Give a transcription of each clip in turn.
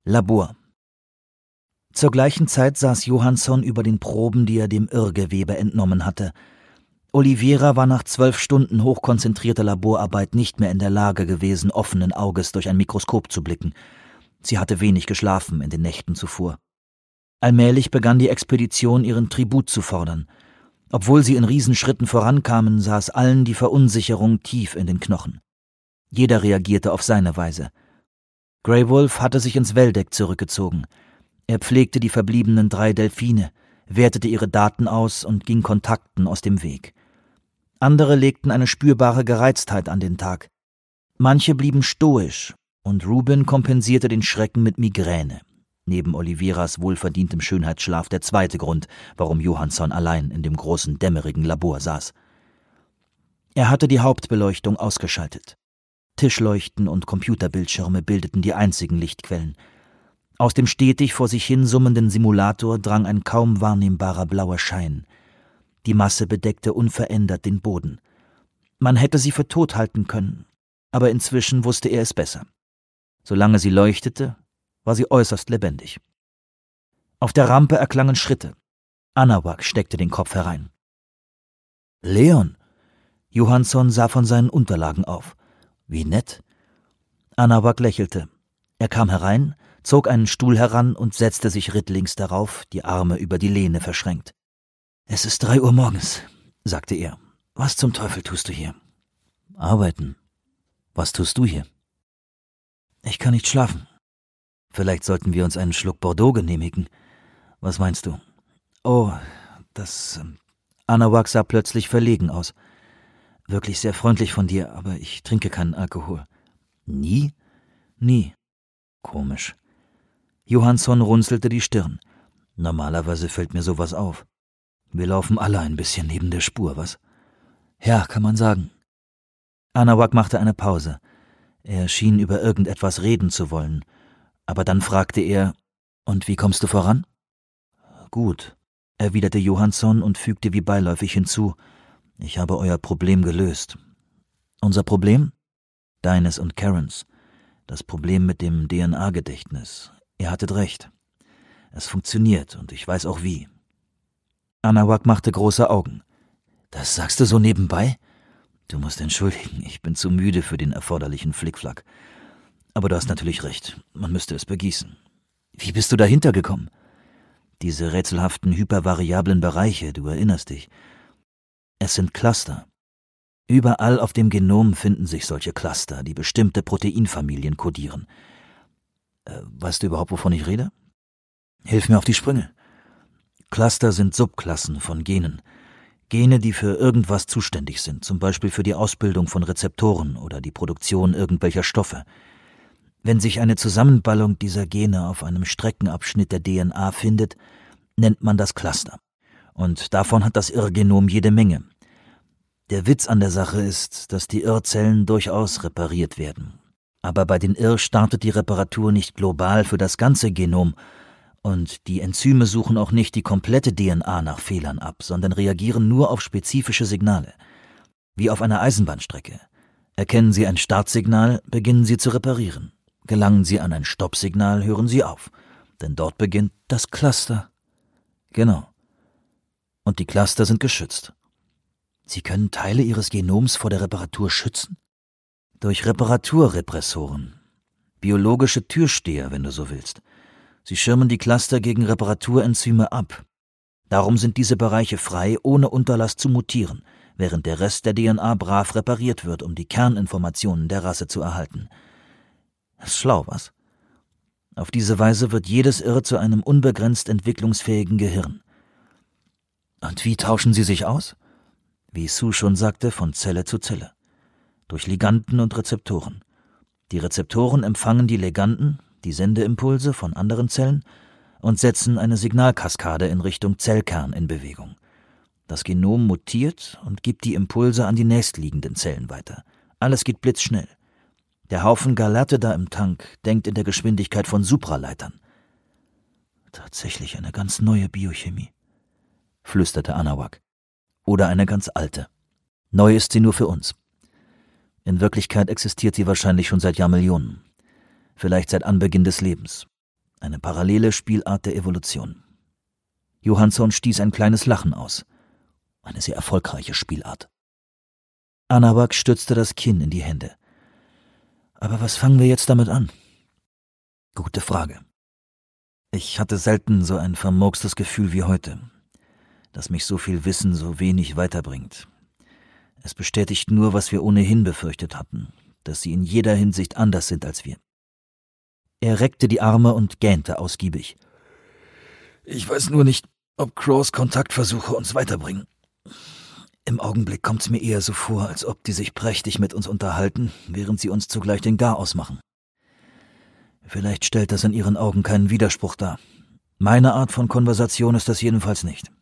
Labor. Zur gleichen Zeit saß Johansson über den Proben, die er dem Irrgewebe entnommen hatte. Oliveira war nach 12 Stunden hochkonzentrierter Laborarbeit nicht mehr in der Lage gewesen, offenen Auges durch ein Mikroskop zu blicken. Sie hatte wenig geschlafen in den Nächten zuvor. Allmählich begann die Expedition, ihren Tribut zu fordern. Obwohl sie in Riesenschritten vorankamen, saß allen die Verunsicherung tief in den Knochen. Jeder reagierte auf seine Weise. Grey Wolf hatte sich ins Welldeck zurückgezogen. Er pflegte die verbliebenen 3 Delfine, wertete ihre Daten aus und ging Kontakten aus dem Weg. Andere legten eine spürbare Gereiztheit an den Tag. Manche blieben stoisch, und Rubin kompensierte den Schrecken mit Migräne. Neben Oliveiras wohlverdientem Schönheitsschlaf der zweite Grund, warum Johansson allein in dem großen, dämmerigen Labor saß. Er hatte die Hauptbeleuchtung ausgeschaltet. Tischleuchten und Computerbildschirme bildeten die einzigen Lichtquellen. Aus dem stetig vor sich hin summenden Simulator drang ein kaum wahrnehmbarer blauer Schein. Die Masse bedeckte unverändert den Boden. Man hätte sie für tot halten können, aber inzwischen wusste er es besser. Solange sie leuchtete, war sie äußerst lebendig. Auf der Rampe erklangen Schritte. Anahuac steckte den Kopf herein. »Leon!« Johansson sah von seinen Unterlagen auf. »Wie nett!« Anahuac lächelte. Er kam herein, zog einen Stuhl heran und setzte sich rittlings darauf, die Arme über die Lehne verschränkt. »Es ist 3 Uhr morgens«, sagte er. »Was zum Teufel tust du hier?« »Arbeiten. Was tust du hier?« »Ich kann nicht schlafen. Vielleicht sollten wir uns einen Schluck Bordeaux genehmigen. Was meinst du?« »Oh, das...« Anahuac sah plötzlich verlegen aus. »Wirklich sehr freundlich von dir, aber ich trinke keinen Alkohol.« »Nie?« »Nie.« »Komisch.« Johansson runzelte die Stirn. »Normalerweise fällt mir sowas auf. Wir laufen alle ein bisschen neben der Spur, was?« »Ja, kann man sagen.« Anahuac machte eine Pause. Er schien über irgendetwas reden zu wollen. Aber dann fragte er, »Und wie kommst du voran?« »Gut«, erwiderte Johansson und fügte wie beiläufig hinzu, »Ich habe euer Problem gelöst.« »Unser Problem?« »Deines und Karens. Das Problem mit dem DNA-Gedächtnis. Ihr hattet recht. Es funktioniert und ich weiß auch wie.« Anahuac machte große Augen. »Das sagst du so nebenbei?« »Du musst entschuldigen, ich bin zu müde für den erforderlichen Flickflack. Aber du hast natürlich recht, man müsste es begießen. Wie bist du dahinter gekommen?« »Diese rätselhaften, hypervariablen Bereiche, du erinnerst dich. Es sind Cluster. Überall auf dem Genom finden sich solche Cluster, die bestimmte Proteinfamilien kodieren. Weißt du überhaupt, wovon ich rede? Hilf mir auf die Sprünge. Cluster sind Subklassen von Genen. Gene, die für irgendwas zuständig sind, zum Beispiel für die Ausbildung von Rezeptoren oder die Produktion irgendwelcher Stoffe. Wenn sich eine Zusammenballung dieser Gene auf einem Streckenabschnitt der DNA findet, nennt man das Cluster. Und davon hat das Irrgenom jede Menge. Der Witz an der Sache ist, dass die Irrzellen durchaus repariert werden. Aber bei den Irr startet die Reparatur nicht global für das ganze Genom, und die Enzyme suchen auch nicht die komplette DNA nach Fehlern ab, sondern reagieren nur auf spezifische Signale. Wie auf einer Eisenbahnstrecke. Erkennen sie ein Startsignal, beginnen sie zu reparieren. Gelangen sie an ein Stoppsignal, hören sie auf. Denn dort beginnt das Cluster. Genau. Und die Cluster sind geschützt. Sie können Teile ihres Genoms vor der Reparatur schützen? Durch Reparaturrepressoren. Biologische Türsteher, wenn du so willst. Sie schirmen die Cluster gegen Reparaturenzyme ab. Darum sind diese Bereiche frei, ohne Unterlass zu mutieren, während der Rest der DNA brav repariert wird, um die Kerninformationen der Rasse zu erhalten. Ist schlau, was? Auf diese Weise wird jedes Irr zu einem unbegrenzt entwicklungsfähigen Gehirn. Und wie tauschen sie sich aus? Wie Sue schon sagte, von Zelle zu Zelle. Durch Liganden und Rezeptoren. Die Rezeptoren empfangen die Liganden, die Sendeimpulse von anderen Zellen, und setzen eine Signalkaskade in Richtung Zellkern in Bewegung. Das Genom mutiert und gibt die Impulse an die nächstliegenden Zellen weiter. Alles geht blitzschnell. Der Haufen Galerte da im Tank denkt in der Geschwindigkeit von Supraleitern. Tatsächlich eine ganz neue Biochemie, flüsterte Anahuac. Oder eine ganz alte. Neu ist sie nur für uns. In Wirklichkeit existiert sie wahrscheinlich schon seit Jahrmillionen. Vielleicht seit Anbeginn des Lebens. Eine parallele Spielart der Evolution. Johansson stieß ein kleines Lachen aus. Eine sehr erfolgreiche Spielart. Anábak stützte das Kinn in die Hände. Aber was fangen wir jetzt damit an? Gute Frage. Ich hatte selten so ein vermurkstes Gefühl wie heute, dass mich so viel Wissen so wenig weiterbringt. Es bestätigt nur, was wir ohnehin befürchtet hatten, dass sie in jeder Hinsicht anders sind als wir. Er reckte die Arme und gähnte ausgiebig. Ich weiß nur nicht, ob Crows Kontaktversuche uns weiterbringen. Im Augenblick kommt's mir eher so vor, als ob die sich prächtig mit uns unterhalten, während sie uns zugleich den Garaus machen. Vielleicht stellt das in ihren Augen keinen Widerspruch dar. Meine Art von Konversation ist das jedenfalls nicht.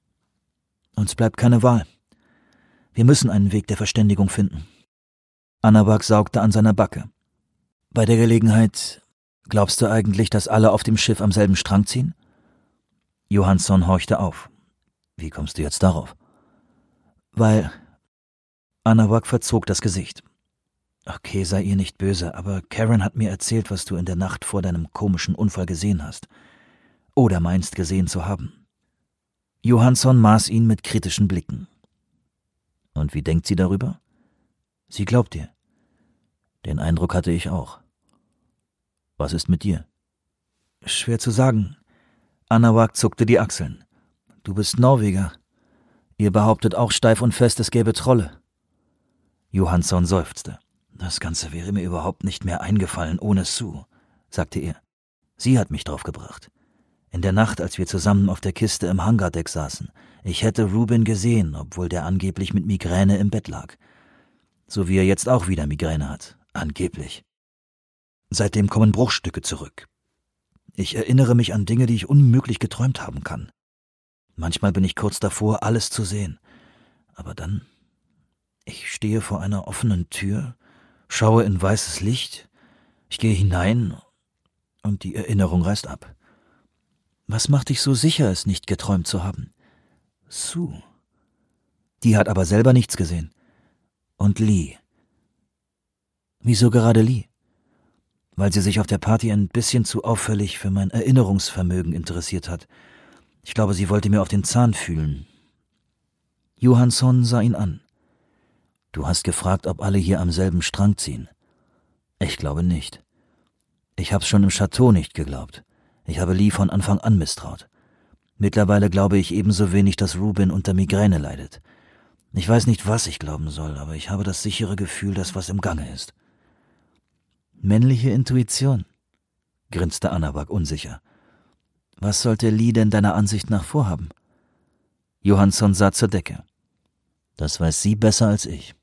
Uns bleibt keine Wahl. Wir müssen einen Weg der Verständigung finden. Anábak saugte an seiner Backe. Bei der Gelegenheit, glaubst du eigentlich, dass alle auf dem Schiff am selben Strang ziehen? Johansson horchte auf. Wie kommst du jetzt darauf? Weil... Anábak verzog das Gesicht. Okay, sei ihr nicht böse, aber Karen hat mir erzählt, was du in der Nacht vor deinem komischen Unfall gesehen hast. Oder meinst, gesehen zu haben. Johansson maß ihn mit kritischen Blicken. Und wie denkt sie darüber? Sie glaubt dir. Den Eindruck hatte ich auch. Was ist mit dir? Schwer zu sagen. Anábak zuckte die Achseln. Du bist Norweger. Ihr behauptet auch steif und fest, es gäbe Trolle. Johansson seufzte. Das Ganze wäre mir überhaupt nicht mehr eingefallen ohne Sue, sagte er. Sie hat mich draufgebracht. In der Nacht, als wir zusammen auf der Kiste im Hangardeck saßen. Ich hätte Rubin gesehen, obwohl der angeblich mit Migräne im Bett lag. So wie er jetzt auch wieder Migräne hat. Angeblich. Seitdem kommen Bruchstücke zurück. Ich erinnere mich an Dinge, die ich unmöglich geträumt haben kann. Manchmal bin ich kurz davor, alles zu sehen. Aber dann... Ich stehe vor einer offenen Tür, schaue in weißes Licht, ich gehe hinein und die Erinnerung reißt ab. Was macht dich so sicher, es nicht geträumt zu haben? Sue. Die hat aber selber nichts gesehen. Und Lee. Wieso gerade Lee? Weil sie sich auf der Party ein bisschen zu auffällig für mein Erinnerungsvermögen interessiert hat. Ich glaube, sie wollte mir auf den Zahn fühlen. Johansson sah ihn an. Du hast gefragt, ob alle hier am selben Strang ziehen. Ich glaube nicht. Ich hab's schon im Chateau nicht geglaubt. Ich habe Lee von Anfang an misstraut. Mittlerweile glaube ich ebenso wenig, dass Rubin unter Migräne leidet. Ich weiß nicht, was ich glauben soll, aber ich habe das sichere Gefühl, dass was im Gange ist. Männliche Intuition, grinste Anábak unsicher. Was sollte Lee denn deiner Ansicht nach vorhaben? Johansson sah zur Decke. Das weiß sie besser als ich.